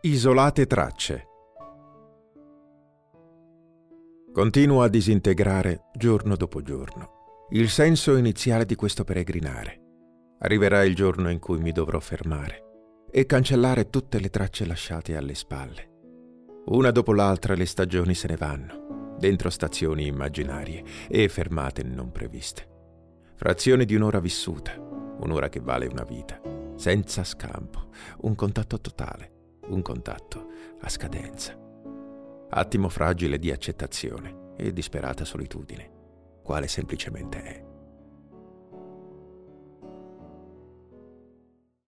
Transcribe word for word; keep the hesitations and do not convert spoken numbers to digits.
Isolate tracce. Continuo a disintegrare giorno dopo giorno il senso iniziale di questo peregrinare. Arriverà il giorno in cui mi dovrò fermare e cancellare tutte le tracce lasciate alle spalle. Una dopo l'altra le stagioni se ne vanno, dentro stazioni immaginarie e fermate non previste. Frazioni di un'ora vissuta, un'ora che vale una vita, senza scampo, un contatto totale, un contatto a scadenza. Attimo fragile di accettazione e disperata solitudine, quale semplicemente è.